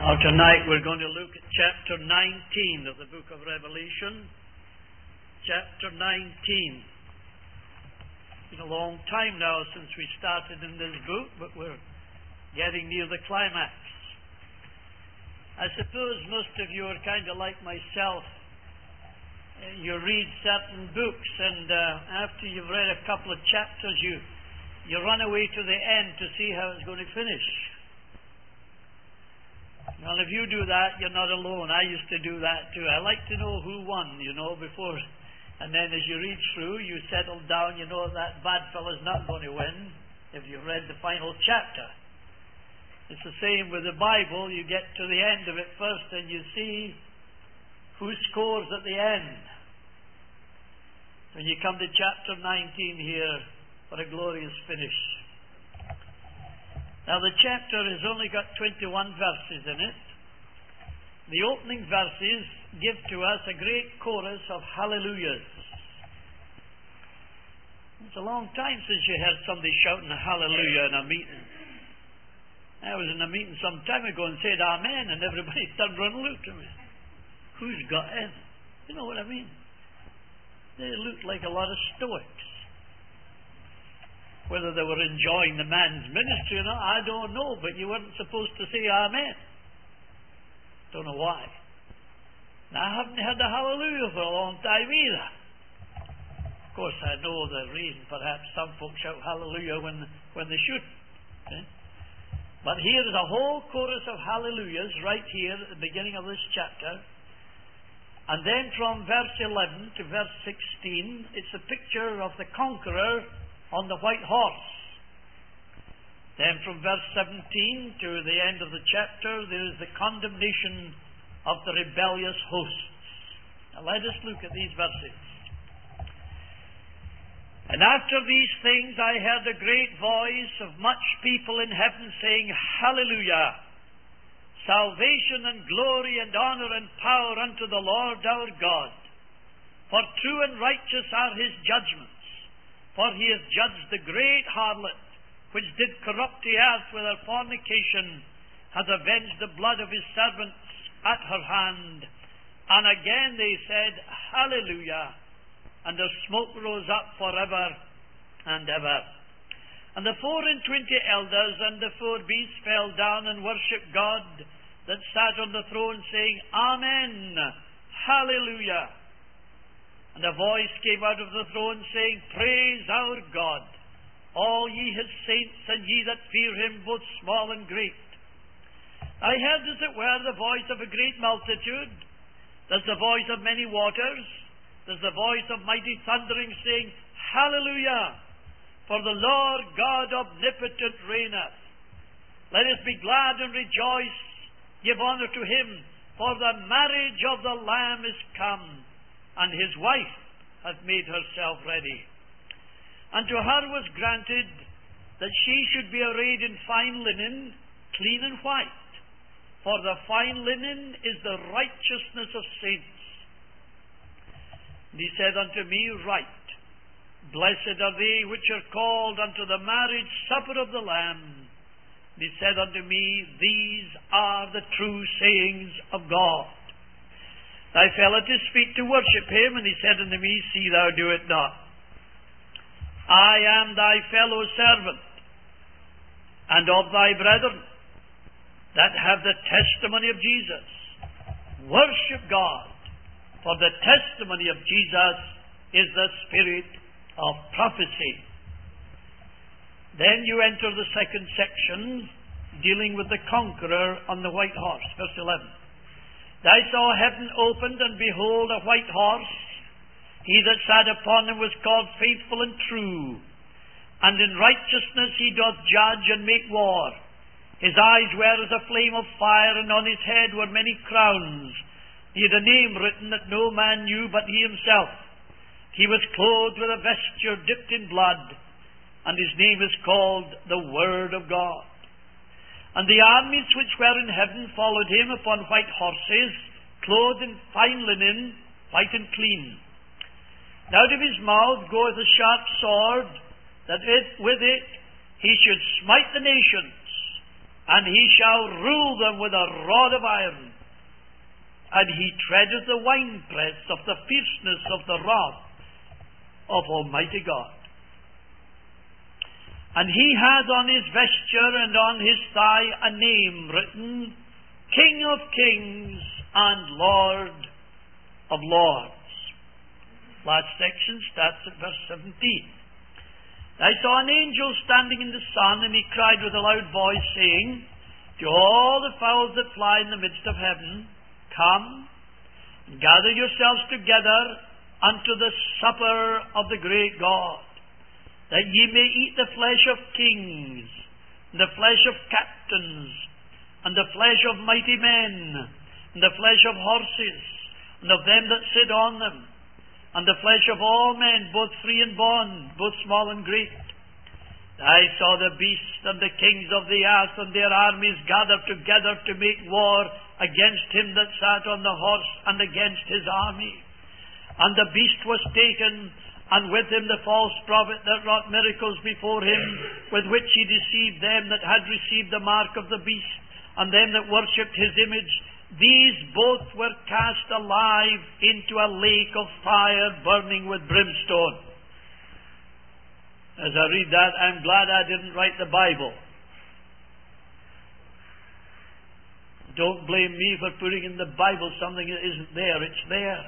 Now tonight we're going to look at chapter 19 of the book of Revelation. Chapter 19. It's been a long time now since we started in this book, but we're getting near the climax. I suppose most of you are kind of like myself. You read certain books, and after you've read a couple of chapters, you run away to the end to see how it's going to finish. Well, if you do that, you're not alone. I used to do that too. I like to know who won, before. And then as you read through, you settle down, that bad fellow's not going to win if you've read the final chapter. It's the same with the Bible. You get to the end of it first and you see who scores at the end. When you come to chapter 19 here, what a glorious finish. Now the chapter has only got 21 verses in it. The opening verses give to us a great chorus of hallelujahs. It's a long time since you heard somebody shouting hallelujah in a meeting. I was in a meeting some time ago and said amen, and everybody turned around and looked at me. Who's got in? You know what I mean? They looked like a lot of stoics. Whether they were enjoying the man's ministry or not, I don't know, but you weren't supposed to say amen. Don't know why. Now, I haven't heard a hallelujah for a long time either. Of course, I know the reason. Perhaps some folks shout hallelujah when they shouldn't. Okay? But here is a whole chorus of hallelujahs right here at the beginning of this chapter. And then from verse 11 to verse 16, it's a picture of the conqueror on the white horse. Then from verse 17 to the end of the chapter, there is the condemnation of the rebellious hosts. Now let us look at these verses. And after these things I heard a great voice of much people in heaven saying, Hallelujah! Salvation and glory and honor and power unto the Lord our God. For true and righteous are his judgments. For he has judged the great harlot, which did corrupt the earth with her fornication, hath avenged the blood of his servants at her hand. And again they said, Hallelujah! And the smoke rose up forever and ever. And the 24 elders and the 4 beasts fell down and worshipped God that sat on the throne, saying, Amen! Hallelujah! And a voice came out of the throne, saying, Praise our God, all ye his saints, and ye that fear him, both small and great. I heard, as it were, the voice of a great multitude. There's the voice of many waters. There's the voice of mighty thundering, saying, Hallelujah! For the Lord God omnipotent reigneth. Let us be glad and rejoice, give honour to him, for the marriage of the Lamb is come, and his wife hath made herself ready. And to her was granted that she should be arrayed in fine linen, clean and white. For the fine linen is the righteousness of saints. And he said unto me, Write, Blessed are they which are called unto the marriage supper of the Lamb. And he said unto me, These are the true sayings of God. I fell at his feet to worship him, and he said unto me, See thou do it not. I am thy fellow servant, and of thy brethren, that have the testimony of Jesus. Worship God, for the testimony of Jesus is the spirit of prophecy. Then you enter the second section, dealing with the conqueror on the white horse, verse 11. I saw heaven opened, and behold, a white horse. He that sat upon him was called Faithful and True, and in righteousness he doth judge and make war. His eyes were as a flame of fire, and on his head were many crowns. He had a name written that no man knew but he himself. He was clothed with a vesture dipped in blood, and his name is called the Word of God. And the armies which were in heaven followed him upon white horses, clothed in fine linen, white and clean. And out of his mouth goeth a sharp sword, that with it he should smite the nations. and he shall rule them with a rod of iron. And he treadeth the winepress of the fierceness of the wrath of Almighty God. And he hath on his vesture and on his thigh a name written, King of Kings and Lord of Lords. Last section starts at verse 17. I saw an angel standing in the sun, and he cried with a loud voice, saying, To all the fowls that fly in the midst of heaven, Come, and gather yourselves together unto the supper of the great God, that ye may eat the flesh of kings, and the flesh of captains, and the flesh of mighty men, and the flesh of horses, and of them that sit on them, and the flesh of all men, both free and bond, both small and great. I saw the beast and the kings of the earth and their armies gathered together to make war against him that sat on the horse and against his army. And the beast was taken, and with him the false prophet that wrought miracles before him, with which he deceived them that had received the mark of the beast, and them that worshipped his image. These both were cast alive into a lake of fire burning with brimstone. As I read that, I'm glad I didn't write the Bible. Don't blame me for putting in the Bible something that isn't there. It's there.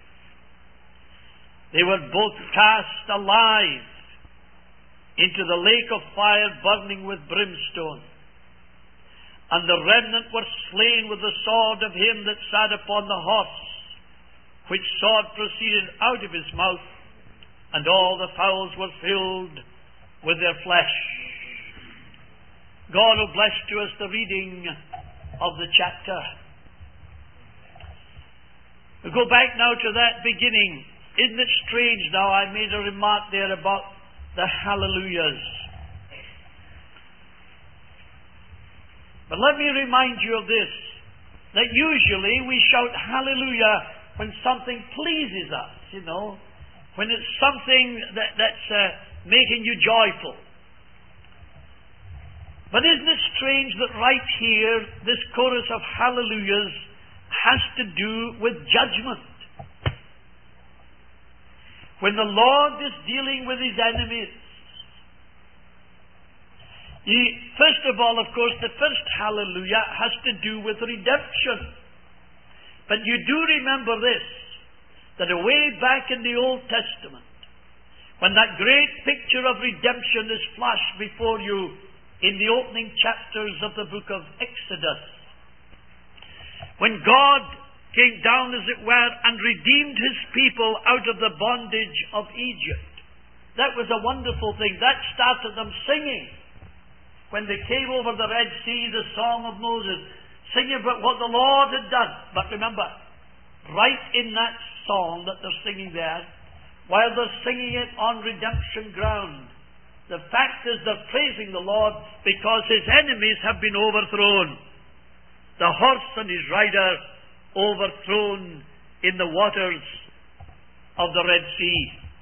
They were both cast alive into the lake of fire burning with brimstone. And the remnant were slain with the sword of him that sat upon the horse, which sword proceeded out of his mouth, and all the fowls were filled with their flesh. God will bless to us the reading of the chapter. We go back now to that beginning. Isn't it strange now? I made a remark there about the hallelujahs. But let me remind you of this, that usually we shout hallelujah when something pleases us, when it's something that's making you joyful. But isn't it strange that right here, this chorus of hallelujahs has to do with judgment? When the Lord is dealing with his enemies. First of all, of course, the first hallelujah has to do with redemption. But you do remember this, that way back in the Old Testament, when that great picture of redemption is flashed before you in the opening chapters of the book of Exodus, when God came down, as it were, and redeemed his people out of the bondage of Egypt, that was a wonderful thing. That started them singing. When they came over the Red Sea, the song of Moses, singing about what the Lord had done. But remember, right in that song that they're singing there, while they're singing it on redemption ground, the fact is they're praising the Lord because his enemies have been overthrown. The horse and his rider overthrown in the waters of the Red Sea.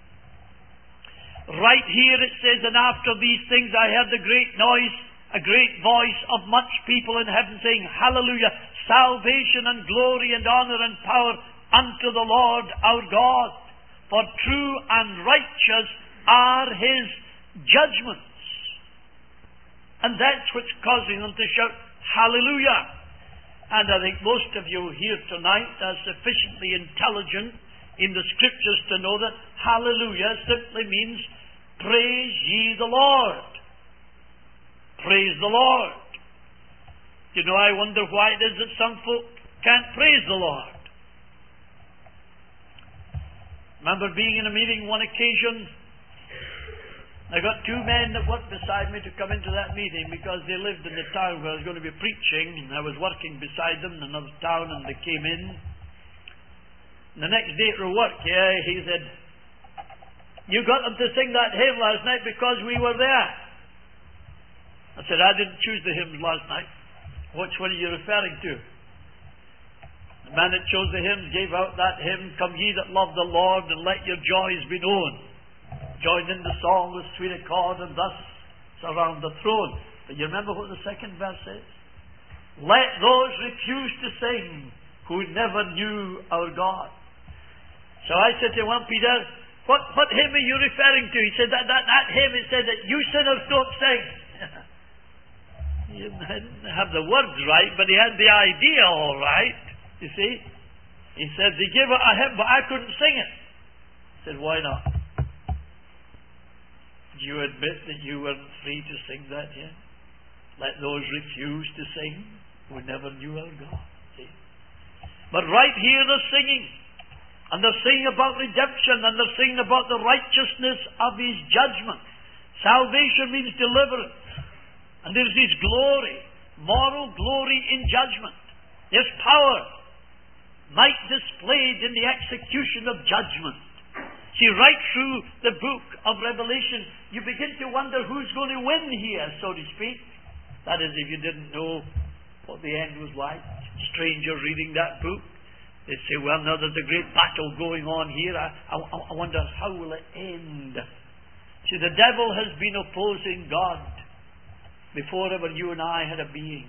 Right here it says, and after these things I heard a great noise, a great voice of much people in heaven saying, Hallelujah, salvation and glory and honor and power unto the Lord our God. For true and righteous are his judgments. And that's what's causing them to shout, Hallelujah. And I think most of you here tonight are sufficiently intelligent in the Scriptures to know that hallelujah simply means praise ye the Lord. Praise the Lord. I wonder why it is that some folk can't praise the Lord. Remember being in a meeting one occasion, I got two men that worked beside me to come into that meeting because they lived in the town where I was going to be preaching, and I was working beside them in another town, and they came in. And the next day at work, he said, you got them to sing that hymn last night because we were there. I said, I didn't choose the hymns last night. Which one are you referring to? The man that chose the hymns gave out that hymn, Come ye that love the Lord, and let your joys be known. Join in the song with sweet accord, and thus surround the throne. But you remember what the second verse says? Let those refuse to sing who never knew our God. So I said to 1 Peter, what hymn are you referring to? He said, that hymn, it said that you sinners don't sing. He didn't have the words right, but he had the idea all right. You see? He said, they gave it a hymn, but I couldn't sing it. I said, why not? Do you admit that you weren't free to sing that hymn? Let those refuse to sing who never knew our God. See? But right here they're singing. And they're singing about redemption, and they're singing about the righteousness of His judgment. Salvation means deliverance. And there's His glory, moral glory in judgment. There's power, might displayed in the execution of judgment. See, right through the book of Revelation, you begin to wonder who's going to win here, so to speak. That is, if you didn't know what the end was like. Stranger reading that book. They say, well, now there's a great battle going on here. I wonder, how will it end? See, the devil has been opposing God before ever you and I had a being.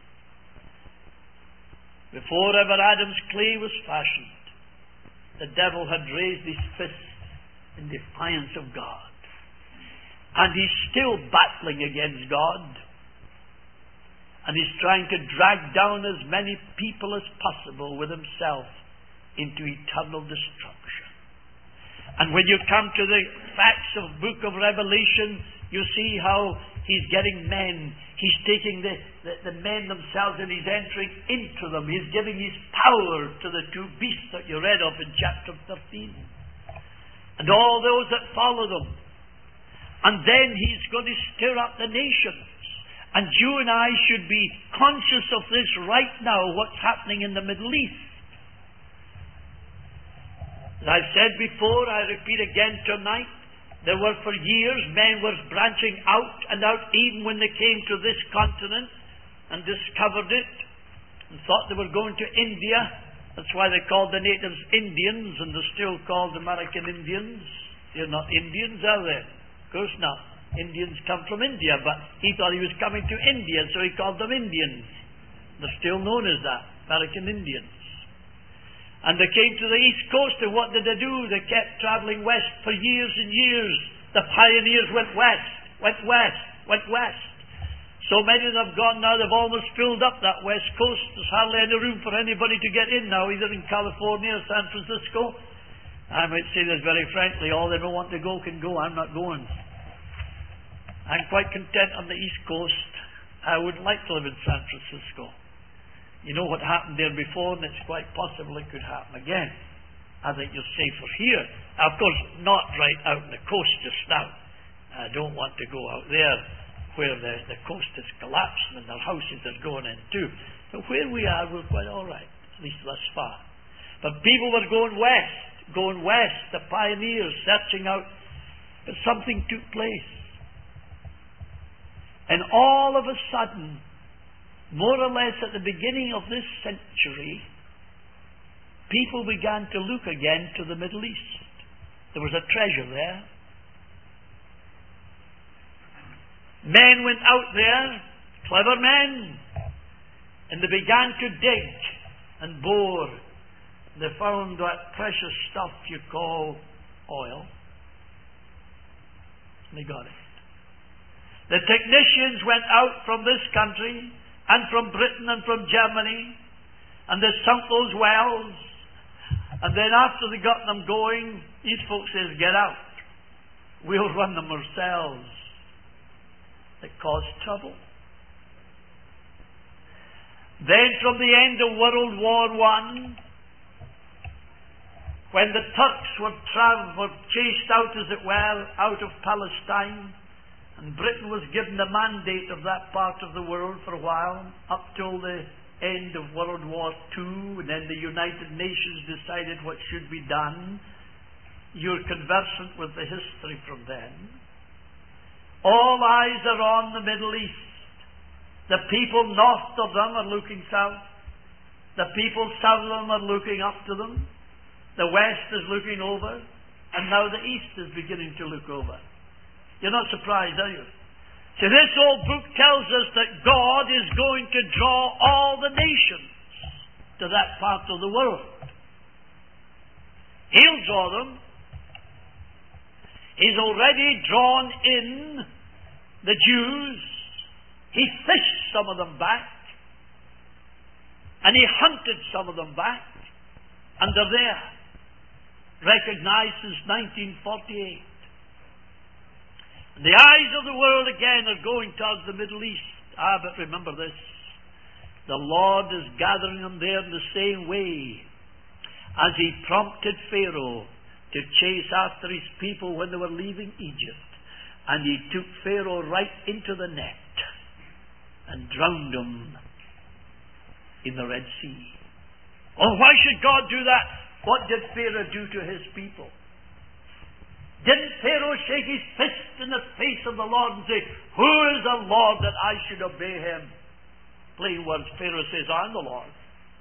Before ever Adam's clay was fashioned, the devil had raised his fist in defiance of God. And he's still battling against God. And he's trying to drag down as many people as possible with himself into eternal destruction. And when you come to the facts of the book of Revelation, you see how he's getting men. He's taking the men themselves and he's entering into them. He's giving his power to the two beasts that you read of in chapter 13. And all those that follow them. And then he's going to stir up the nations. And you and I should be conscious of this right now, what's happening in the Middle East. As I've said before, I repeat again tonight, there were for years, men were branching out and out, even when they came to this continent and discovered it, and thought they were going to India. That's why they called the natives Indians, and they're still called American Indians. They're not Indians, are they? Of course not. Indians come from India, but he thought he was coming to India, so he called them Indians. They're still known as that, American Indians. And they came to the East Coast, and what did they do? They kept travelling west for years and years. The pioneers went west, went west, went west. So many of them have gone now, they've almost filled up that west coast. There's hardly any room for anybody to get in now, either in California or San Francisco. I might say this very frankly, all they don't want to go can go. I'm not going. I'm quite content on the East Coast. I wouldn't like to live in San Francisco. You know what happened there before, and it's quite possible it could happen again. I think you're safer here. Now, of course, not right out on the coast just now. I don't want to go out there where the coast is collapsing and their houses are going in too. But where we are, we're quite all right, at least thus far. But people were going west, the pioneers searching out. But something took place. And all of a sudden, more or less at the beginning of this century, people began to look again to the Middle East. There was a treasure there. Men went out there, clever men, and they began to dig and bore. They found that precious stuff you call oil. And they got it. The technicians went out from this country and from Britain and from Germany, and they sunk those wells. And then after they got them going, these folks says, get out. We'll run them ourselves. It caused trouble. Then from the end of World War I, when the Turks were chased out, as it were, out of Palestine, and Britain was given the mandate of that part of the world for a while, up till the end of World War II, and then the United Nations decided what should be done. You're conversant with the history from then. All eyes are on the Middle East. The people north of them are looking south. The people south of them are looking up to them. The west is looking over. And now the east is beginning to look over. You're not surprised, are you? So this old book tells us that God is going to draw all the nations to that part of the world. He'll draw them. He's already drawn in the Jews. He fished some of them back. And he hunted some of them back. And they're there. Recognized since 1948. And the eyes of the world again are going towards the Middle East. But remember this. The Lord is gathering them there in the same way as He prompted Pharaoh to chase after his people when they were leaving Egypt. And He took Pharaoh right into the net and drowned him in the Red Sea. Oh, why should God do that? What did Pharaoh do to his people? Didn't Pharaoh shake his fist in the face of the Lord and say, "Who is the Lord that I should obey Him?" Plain words, Pharaoh says, "I'm the Lord."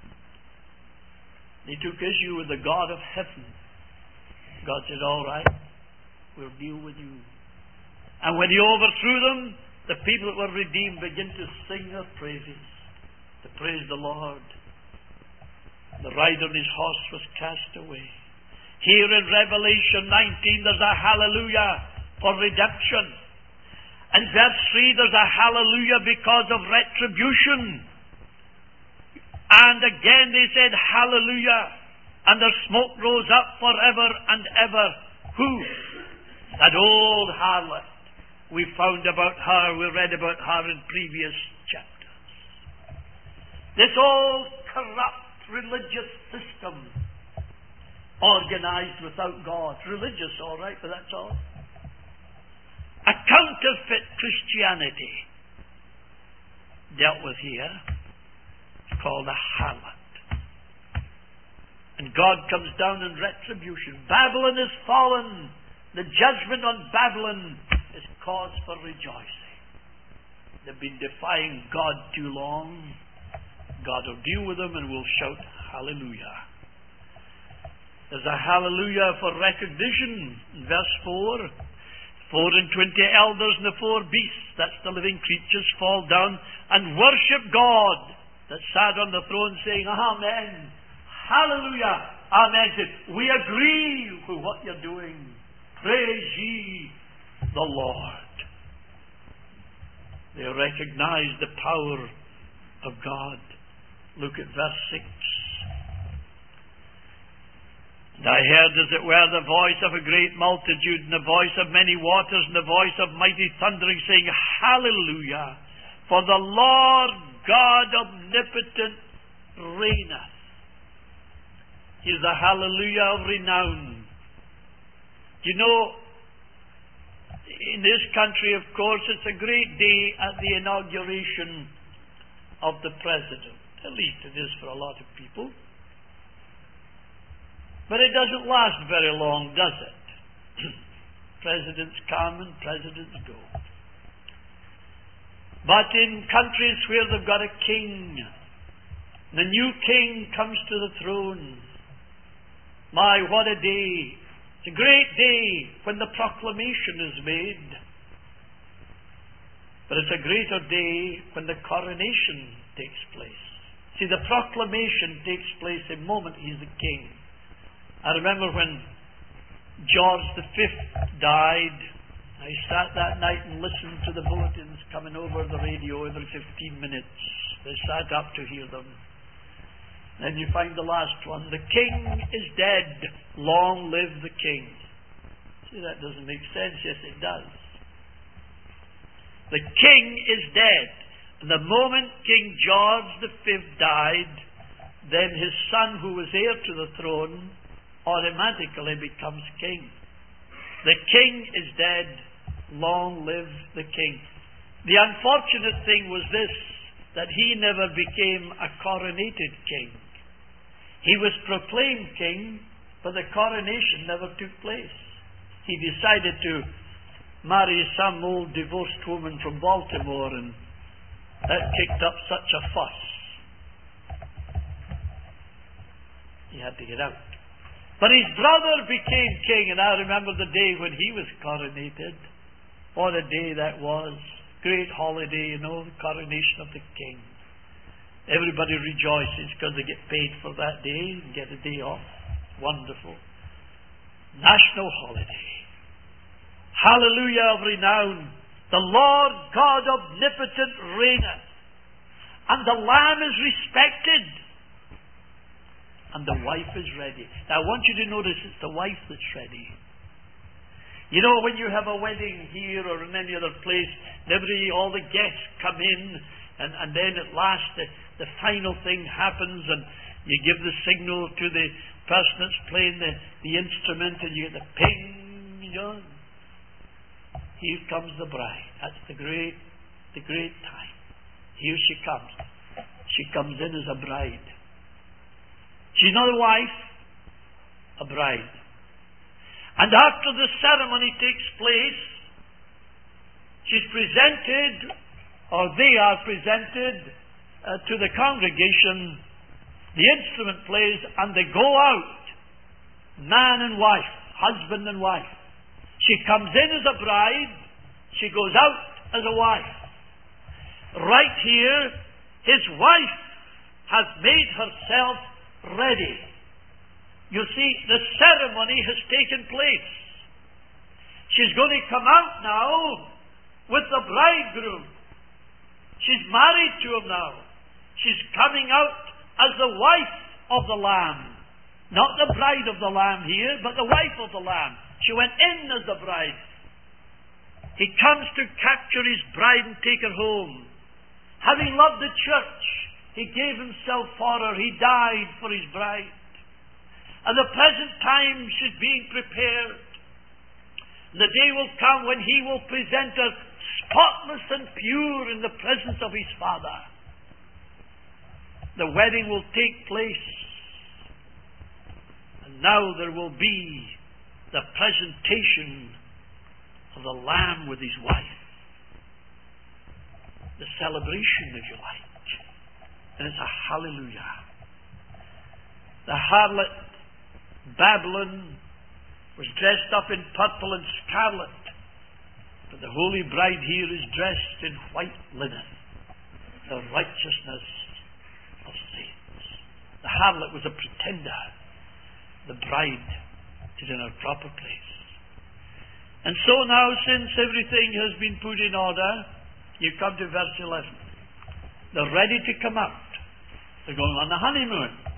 He took issue with the God of heaven. God said, "All right, we'll deal with you." And when He overthrew them, the people that were redeemed began to sing their praises, to praise the Lord. The rider on his horse was cast away. Here in Revelation 19, there's a hallelujah for redemption. In verse 3, there's a hallelujah because of retribution. And again they said, "Hallelujah." And their smoke rose up forever and ever. Who? That old harlot. We found about her, we read about her in previous chapters. This old corrupt religious system, organized without God. Religious, all right, but that's all. A counterfeit Christianity dealt with here. It's called a harlot. And God comes down in retribution. Babylon is fallen. The judgment on Babylon is cause for rejoicing. They've been defying God too long. God will deal with them and we'll shout hallelujah. There's a hallelujah for recognition in verse 4. 24 elders and the 4 beasts, that's the living creatures, fall down and worship God that sat on the throne, saying, "Amen, hallelujah, amen." We agree with what you're doing. Praise ye the Lord. They recognize the power of God. Look at verse 6. "And I heard, as it were, the voice of a great multitude, and the voice of many waters, and the voice of mighty thundering, saying, Hallelujah! For the Lord God omnipotent reigneth." Here's the hallelujah of renown. You know, in this country, of course, it's a great day at the inauguration of the President. At least it is for a lot of people. But it doesn't last very long, does it? Presidents come and presidents go. But in countries where they've got a king, the new king comes to the throne. My, what a day! It's a great day when the proclamation is made. But it's a greater day when the coronation takes place. See, the proclamation takes place the moment he's the king. I remember when George V died, I sat that night and listened to the bulletins coming over the radio every 15 minutes. They sat up to hear them. Then you find the last one. "The king is dead. Long live the king." See, that doesn't make sense. Yes, it does. The king is dead. And the moment King George V died, then his son, who was heir to the throne, automatically becomes king. The king is dead. Long live the king. The unfortunate thing was this, that he never became a coronated king. He was proclaimed king, but the coronation never took place. He decided to marry some old divorced woman from Baltimore, and that kicked up such a fuss. He had to get out. But his brother became king, and I remember the day when he was coronated. What a day that was. great holiday, the coronation of the king. Everybody rejoices because they get paid for that day and get a day off. Wonderful. National holiday. Hallelujah of renown. The Lord God omnipotent reigneth, and the Lamb is respected, and the wife is ready. Now I want you to notice it's the wife that's ready. When you have a wedding here or in any other place, all the guests come in, and then at last the final thing happens, and you give the signal to the person that's playing the instrument, and you get the ping, Here comes the bride. That's the great time. Here she comes. She comes in as a bride. She's not a wife, a bride. And after the ceremony takes place, she's presented, or they are presented to the congregation. The instrument plays, and they go out, man and wife, husband and wife. She comes in as a bride, she goes out as a wife. Right here, his wife has made herself ready. You see, the ceremony has taken place. She's going to come out now with the bridegroom. She's married to him now. She's coming out as the wife of the Lamb. Not the bride of the Lamb here, but the wife of the Lamb. She went in as the bride. He comes to capture his bride and take her home. Having loved the church, he gave himself for her. He died for his bride. At the present time, she's being prepared. The day will come when he will present her spotless and pure in the presence of his Father. The wedding will take place. And now there will be the presentation of the Lamb with his wife. The celebration, if you like. And it's a hallelujah. The harlot Babylon was dressed up in purple and scarlet, but the holy bride here is dressed in white linen, the righteousness of saints. The harlot was a pretender. The bride is in her proper place. And so now, since everything has been put in order, you come to verse 11. They're ready to come out. They're going on the honeymoon.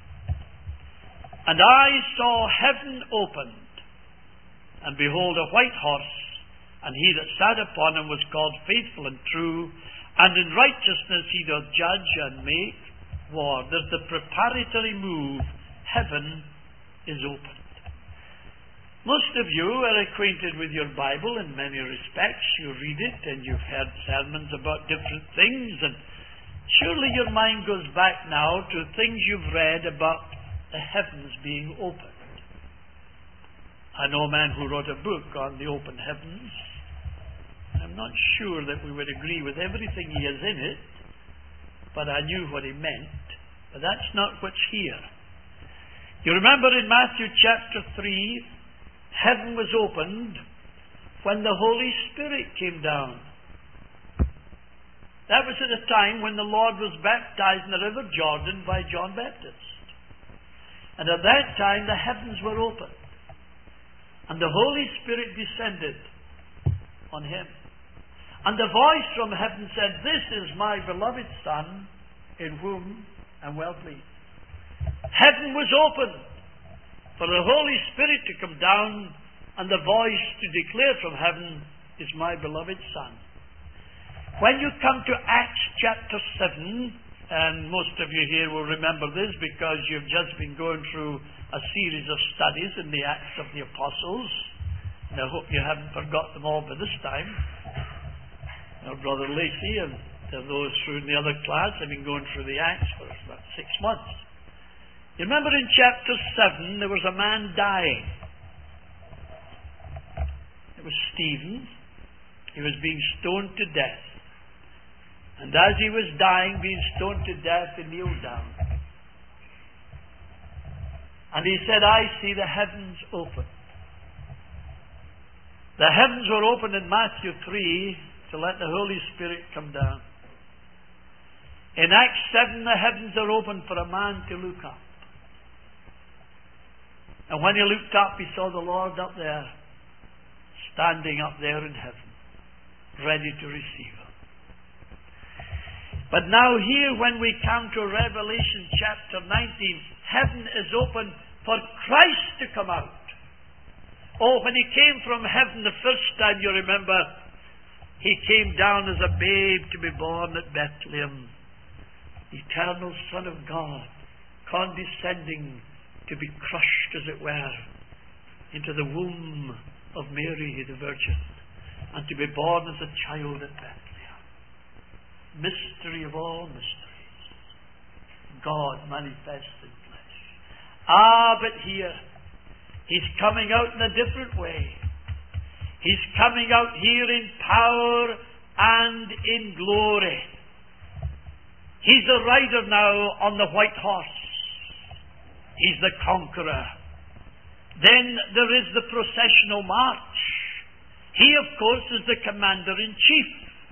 And I saw heaven opened, and behold, a white horse, and he that sat upon him was called Faithful and True, and in righteousness he doth judge and make war. There's the preparatory move. Heaven is opened. Most of you are acquainted with your Bible in many respects. You read it, and you've heard sermons about different things, and surely your mind goes back now to things you've read about the heavens being opened. I know a man who wrote a book on the open heavens. I'm not sure that we would agree with everything he has in it, but I knew what he meant. But that's not what's here. You remember in Matthew chapter 3, heaven was opened when the Holy Spirit came down. That was at a time when the Lord was baptized in the river Jordan by John Baptist. And at that time the heavens were opened, and the Holy Spirit descended on him. And the voice from heaven said, "This is my beloved Son, in whom I'm well pleased." Heaven was opened for the Holy Spirit to come down, and the voice to declare from heaven, "Is my beloved Son." When you come to Acts chapter 7, and most of you here will remember this because you've just been going through a series of studies in the Acts of the Apostles. And I hope you haven't forgot them all by this time. Now, Brother Lacey and those through in the other class have been going through the Acts for about 6 months. You remember in chapter 7 there was a man dying. It was Stephen. He was being stoned to death. And as he was dying, being stoned to death, he kneeled down. And he said, "I see the heavens open." The heavens were opened in Matthew 3 to let the Holy Spirit come down. In Acts 7, the heavens are open for a man to look up. And when he looked up, he saw the Lord up there, standing up there in heaven, ready to receive him. But now here, when we come to Revelation chapter 19, heaven is open for Christ to come out. Oh, when he came from heaven the first time, you remember, he came down as a babe to be born at Bethlehem. The eternal Son of God, condescending to be crushed, as it were, into the womb of Mary the Virgin, and to be born as a child at Bethlehem. Mystery of all mysteries. God manifest in flesh. But here, he's coming out in a different way. He's coming out here in power and in glory. He's the rider now on the white horse. He's the conqueror. Then there is the processional march. He, of course, is the commander-in-chief.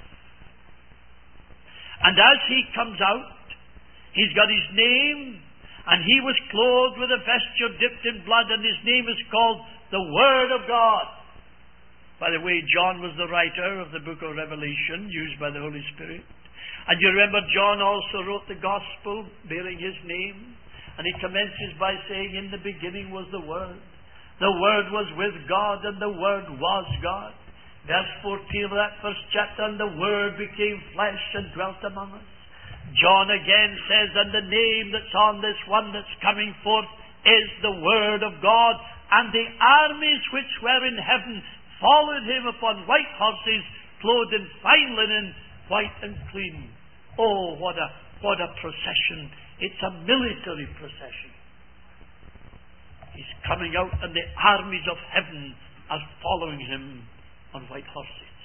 And as he comes out, he's got his name, and he was clothed with a vesture dipped in blood, and his name is called the Word of God. By the way, John was the writer of the book of Revelation, used by the Holy Spirit. And you remember John also wrote the Gospel bearing his name. And he commences by saying, in the beginning was the Word. The Word was with God, and the Word was God. Verse 14 of that first chapter, and the Word became flesh and dwelt among us. John again says, and the name that's on this one that's coming forth is the Word of God. And the armies which were in heaven followed him upon white horses, clothed in fine linen, white and clean. Oh, what a procession. It's a military procession. He's coming out, and the armies of heaven are following him on white horses.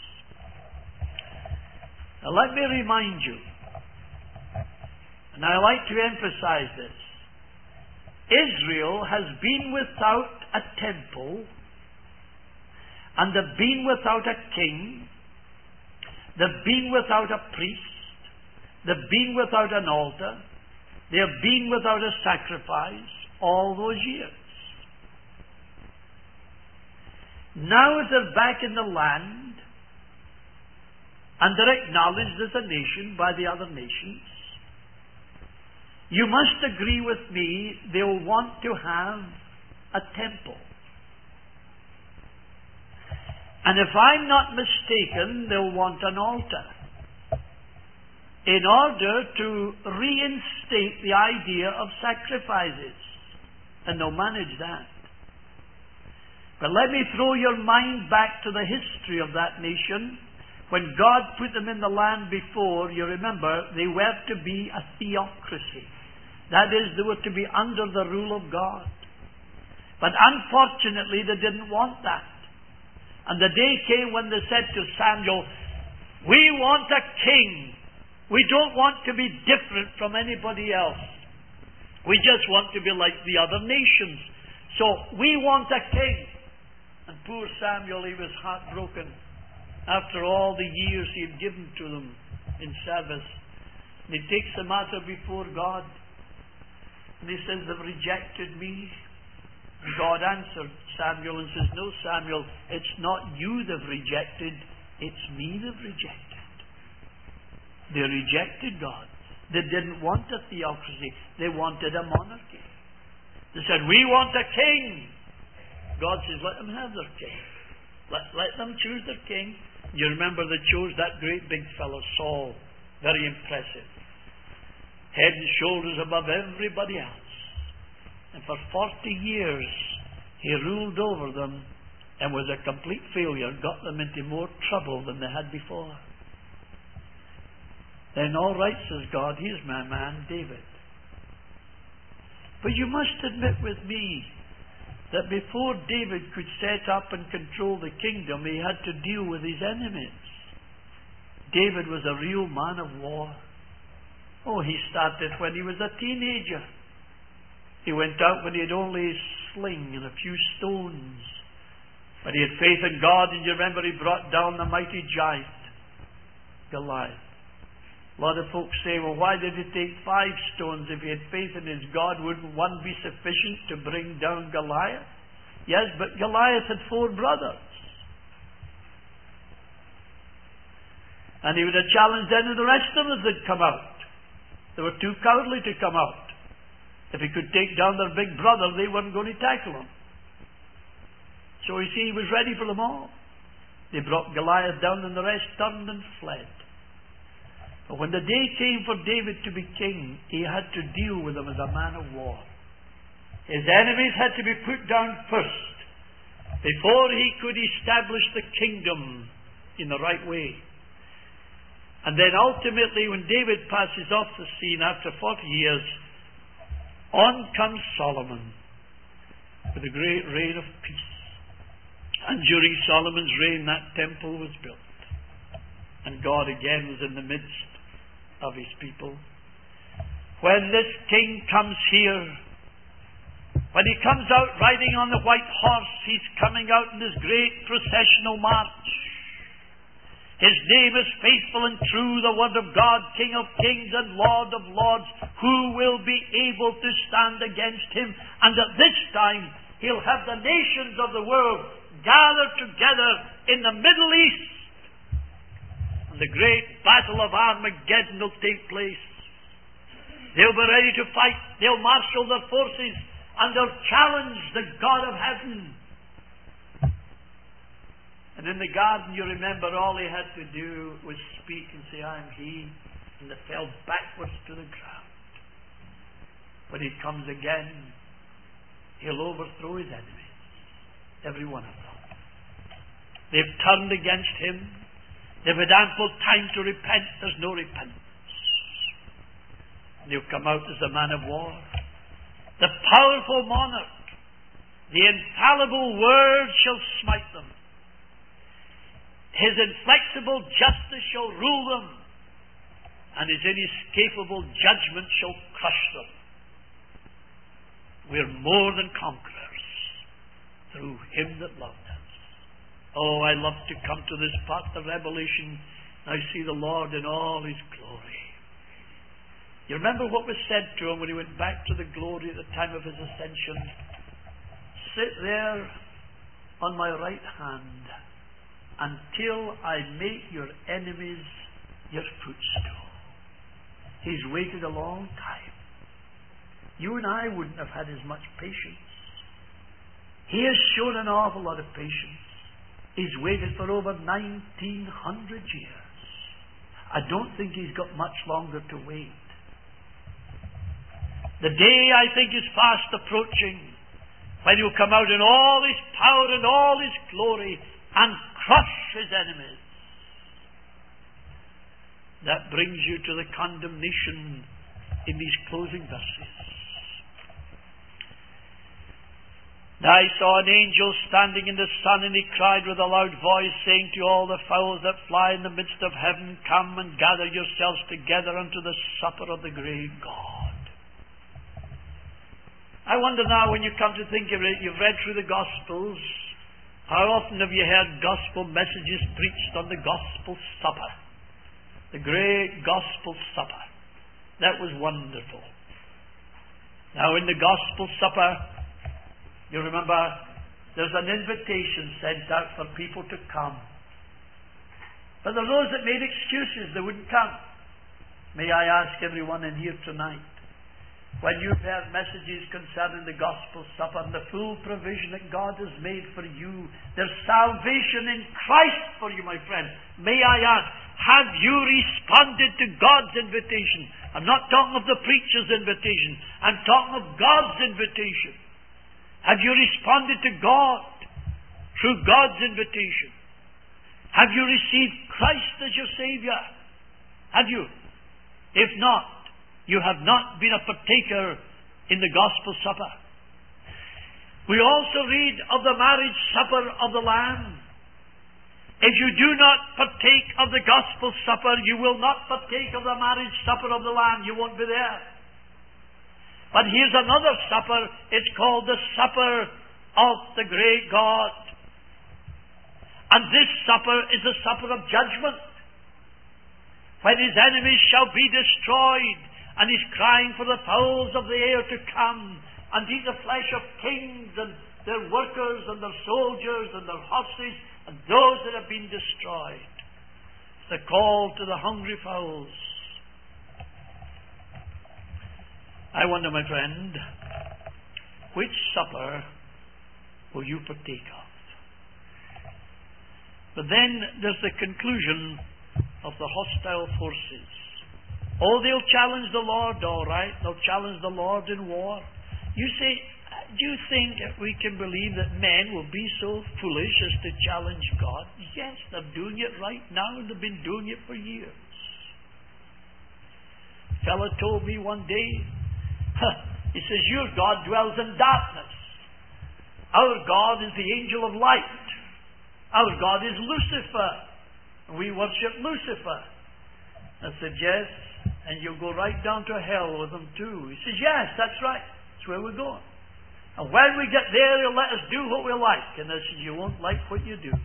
Now let me remind you, and I like to emphasize this, Israel has been without a temple, and they've been without a king, they've been without a priest, they've been without an altar, they have been without a sacrifice all those years. Now they're back in the land, and they're acknowledged as a nation by the other nations. You must agree with me, they'll want to have a temple. And if I'm not mistaken, they'll want an altar, in order to reinstate the idea of sacrifices. And they'll manage that. But let me throw your mind back to the history of that nation. When God put them in the land before, you remember, they were to be a theocracy. That is, they were to be under the rule of God. But unfortunately, they didn't want that. And the day came when they said to Samuel, we want a king. We don't want to be different from anybody else. We just want to be like the other nations. So we want a king. And poor Samuel, he was heartbroken after all the years he had given to them in service. And he takes the matter before God. And he says, they've rejected me. And God answered Samuel and says, no, Samuel, it's not you they've rejected, it's me they've rejected. They rejected God. They didn't want a theocracy. They wanted a monarchy. They said, we want a king. God says, let them have their king. Let them choose their king. You remember they chose that great big fellow, Saul. Very impressive. Head and shoulders above everybody else. And for 40 years, he ruled over them, and was a complete failure, got them into more trouble than they had before. Then all right, says God, here's my man, David. But you must admit with me that before David could set up and control the kingdom, he had to deal with his enemies. David was a real man of war. Oh, he started when he was a teenager. He went out when he had only a sling and a few stones. But he had faith in God, and you remember he brought down the mighty giant. Goliath. A lot of folks say, well, why did he take 5 stones? If he had faith in his God, wouldn't one be sufficient to bring down Goliath? Yes, but Goliath had 4 brothers. And he would have challenged any of the rest of us that come out. They were too cowardly to come out. If he could take down their big brother, they weren't going to tackle him. So you see, he was ready for them all. They brought Goliath down and the rest turned and fled. But when the day came for David to be king, he had to deal with them as a man of war. His enemies had to be put down first before he could establish the kingdom in the right way. And then ultimately, when David passes off the scene after 40 years, on comes Solomon with a great reign of peace. And during Solomon's reign, that temple was built. And God again was in the midst of his people. When this king comes here, when he comes out riding on the white horse, he's coming out in his great processional march. His name is faithful and true, the word of God, King of kings and Lord of lords. Who will be able to stand against him? And at this time, he'll have the nations of the world gathered together in the Middle East. And the great battle of Armageddon will take place. They'll be ready to fight. They'll marshal their forces and they'll challenge the God of heaven. And in the garden, you remember, all he had to do was speak and say, I am he. And they fell backwards to the ground. When he comes again, he'll overthrow his enemies. Every one of them. They've turned against him. They've had ample time to repent. There's no repentance. And he'll come out as a man of war. The powerful monarch. The infallible word shall smite them. His inflexible justice shall rule them, and his inescapable judgment shall crush them. We're more than conquerors through him that loved us. Oh, I love to come to this part of Revelation. I see the Lord in all his glory. You remember what was said to him when he went back to the glory at the time of his ascension? Sit there on my right hand until I make your enemies your footstool. He's waited a long time. You and I wouldn't have had as much patience. He has shown an awful lot of patience. He's waited for over 1900 years. I don't think he's got much longer to wait. The day, I think, is fast approaching when he'll come out in all his power and all his glory and crush his enemies. That brings you to the condemnation in these closing verses. Now I saw an angel standing in the sun, and he cried with a loud voice, saying to all the fowls that fly in the midst of heaven, come and gather yourselves together unto the supper of the great God. I wonder now, when you come to think of it, you've read through the Gospels. How often have you heard gospel messages preached on the gospel supper? The great gospel supper. That was wonderful. Now in the gospel supper, you remember, there's an invitation sent out for people to come. But there are those that made excuses, they wouldn't come. May I ask everyone in here tonight, when you've heard messages concerning the gospel supper and the full provision that God has made for you, there's salvation in Christ for you, my friend. May I ask, have you responded to God's invitation? I'm not talking of the preacher's invitation. I'm talking of God's invitation. Have you responded to God through God's invitation? Have you received Christ as your Savior? Have you? If not, you have not been a partaker in the gospel supper. We also read of the marriage supper of the Lamb. If you do not partake of the gospel supper, you will not partake of the marriage supper of the Lamb. You won't be there. But here's another supper. It's called the supper of the great God. And this supper is a supper of judgment. when his enemies shall be destroyed, and he's crying for the fowls of the air to come and eat the flesh of kings and their workers and their soldiers and their horses and those that have been destroyed. It's the call to the hungry fowls. I wonder, my friend, which supper will you partake of? But then there's the conclusion of the hostile forces. Oh, they'll challenge the Lord, all right. They'll challenge the Lord in war. You say, do you think that we can believe that men will be so foolish as to challenge God? Yes, they're doing it right now, and they've been doing it for years. A fellow told me one day, he says, your God dwells in darkness. Our God is the angel of light. Our God is Lucifer. And we worship Lucifer. I said, yes, and you'll go right down to hell with them too. He says, yes, that's right. That's where we're going. And when we get there, he'll let us do what we like. And I said, you won't like what you do.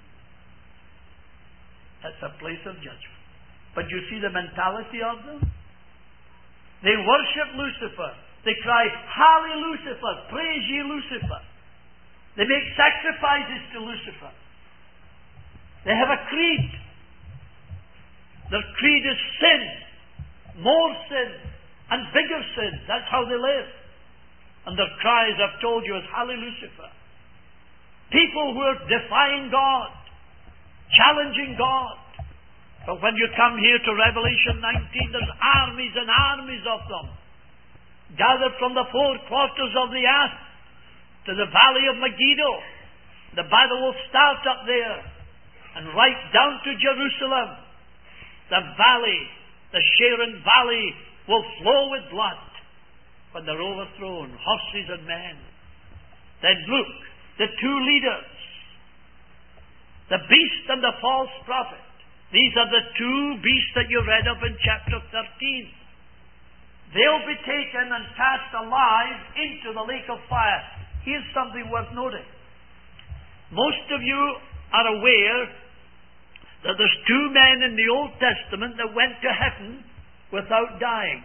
That's a place of judgment. But you see the mentality of them? They worship Lucifer. They cry, Halle Lucifer, praise ye Lucifer. They make sacrifices to Lucifer. They have a creed. Their creed is sin, more sin, and bigger sin. That's how they live. And their cries, I've told you, is Halle Lucifer. People who are defying God, challenging God. But when you come here to Revelation 19, there's armies and armies of them, gathered from the four quarters of the earth to the valley of Megiddo. The battle will start up there, and right down to Jerusalem. The valley, the Sharon Valley, will flow with blood when they're overthrown, horses and men. Then look, the two leaders, the beast and the false prophet. These are the two beasts that you read of in chapter 13. They'll be taken and cast alive into the lake of fire. Here's something worth noting. Most of you are aware that there's two men in the Old Testament that went to heaven without dying.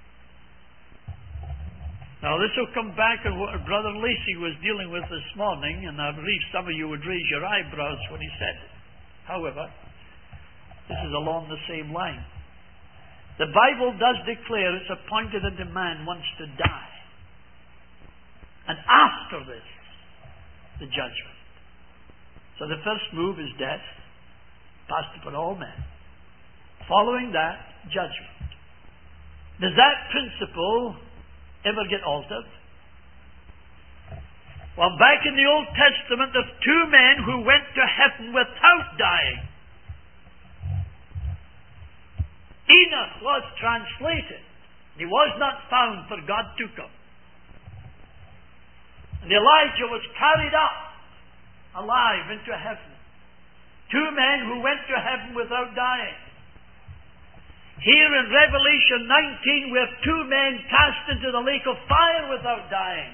Now this will come back on what Brother Lacey was dealing with this morning, and I believe some of you would raise your eyebrows when he said it. However, this is along the same line. The Bible does declare it's appointed unto man once to die. And after this, the judgment. So the first move is death, passed upon all men. Following that, judgment. Does that principle ever get altered? Well, back in the Old Testament, there's two men who went to heaven without dying. Enoch was translated. He was not found, for God took him. And Elijah was carried up alive into heaven. Two men who went to heaven without dying. Here in Revelation 19, we have two men cast into the lake of fire without dying.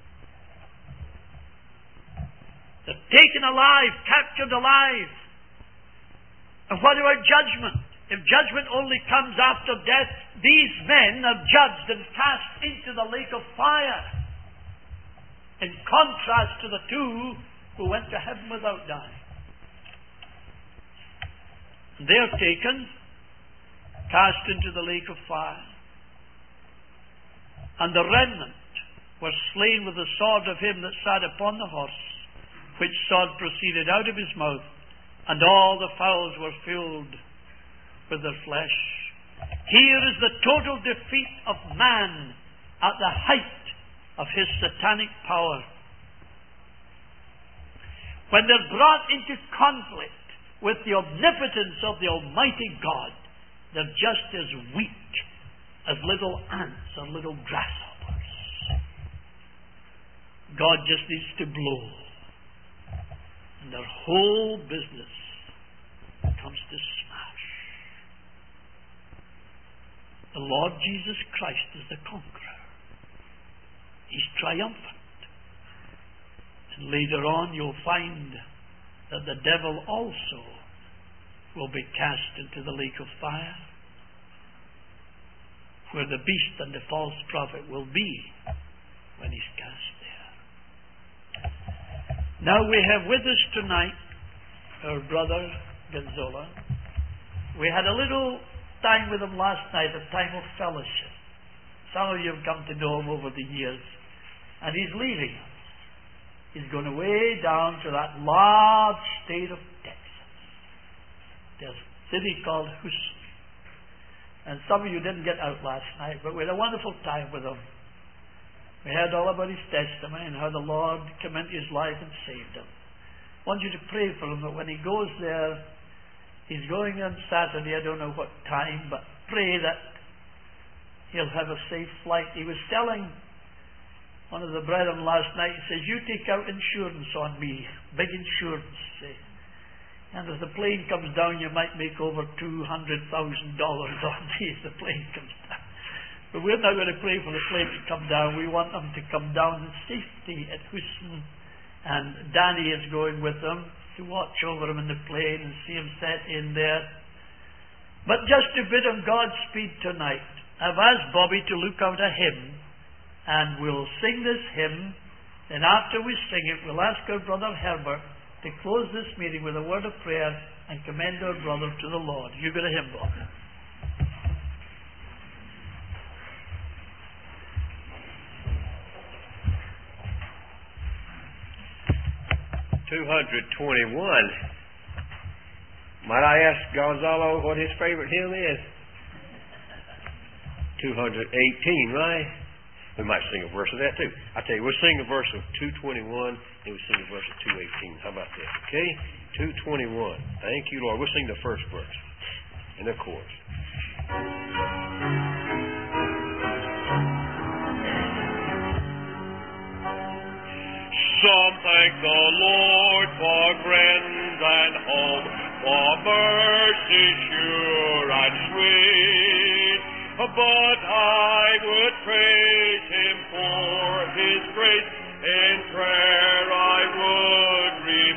They're taken alive, captured alive. And what about judgment? If judgment only comes after death, these men are judged and cast into the lake of fire. In contrast to the two who went to heaven without dying. They're taken, cast into the lake of fire. And the remnant were slain with the sword of him that sat upon the horse, which sword proceeded out of his mouth, and all the fowls were filled with their flesh. Here is the total defeat of man at the height of his satanic power. When they're brought into conflict with the omnipotence of the Almighty God, they're just as weak as little ants or little grasshoppers. God just needs to blow, and their whole business comes to smash. The Lord Jesus Christ is the conqueror. He's triumphant. And later on you'll find that the devil also will be cast into the lake of fire, where the beast and the false prophet will be when he's cast there. Now we have with us tonight our brother Gonzola. We had a little time with him last night, a time of fellowship. Some of you have come to know him over the years. And he's leaving us. He's going away down to that large state of Texas. There's a city called Houston. And some of you didn't get out last night, but we had a wonderful time with him. We heard all about his testimony and how the Lord came into his life and saved him. I want you to pray for him that when he goes there, he's going on Saturday, I don't know what time, but pray that he'll have a safe flight. He was telling one of the brethren last night, he says, you take out insurance on me, big insurance, say. And as the plane comes down, you might make over $200,000 on me as the plane comes down. But we're not going to pray for the plane to come down. We want them to come down in safety at Houston. And Danny is going with them to watch over him in the plane and see him set in there. But just to bid him Godspeed tonight, I've asked Bobby to look out a hymn, and we'll sing this hymn. And after we sing it, we'll ask our brother Herbert to close this meeting with a word of prayer and commend our brother to the Lord. You got a hymn, Bob. $221. Might I ask Gonzalo what his favorite hymn is? 218, right? We might sing a verse of that too. I tell you, we'll sing a verse of 221 and we'll sing a verse of 218. How about that? Okay? 221. Thank you, Lord. We'll sing the first verse and the chorus. Some thank the Lord for friends and home, for mercy sure and sweet. But I would praise Him for His grace, in prayer I would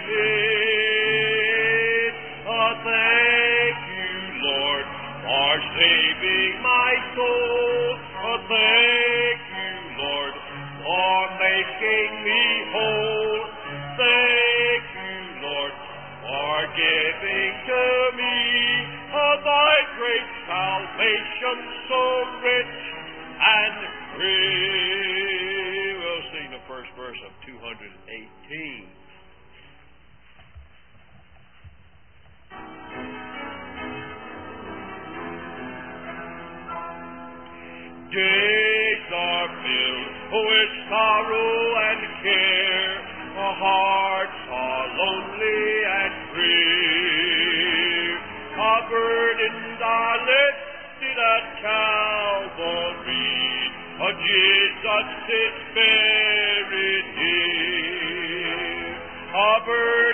repeat. Thank you, Lord, for saving my soul. Thank you, Lord, for making me whole. Thank you, Lord, for giving to me thy great salvation, so rich and free. We'll sing the first verse of 218. Days are filled with sorrow and care, our hearts are lonely and free. Our burdens are lifted at Calvary, Jesus is buried here. Our burdens